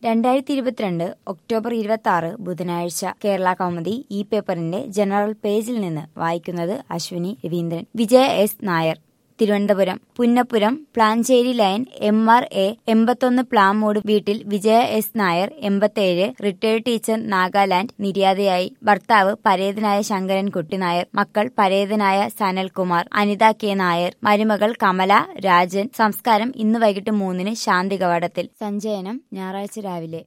2022 October 26 ബുധനാഴ്ച കേരള കൗമുദി ഈ പേപ്പറിന്റെ ജനറൽ പേജിൽ നിന്ന് വായിക്കുന്നത് Ashwini Raveendran. Vijaya S Nair, Thiruvananthapuram. Punnapuram Plancheri lane MRA 81 Plamoodu വീട്ടിൽ Vijaya S Nair 87 retired teacher Nagaland നിര്യാതയായി. ഭർത്താവ് പരേതനായ ശങ്കരൻകുട്ടി നായർ, മക്കൾ പരേതനായ സനൽകുമാർ, അനിത കെ നായർ, മരുമകൾ കമല, രാജൻ. സംസ്കാരം ഇന്ന് വൈകിട്ട് 3 ശാന്തി കവാടത്തിൽ. സഞ്ചയനം ഞായറാഴ്ച രാവിലെ.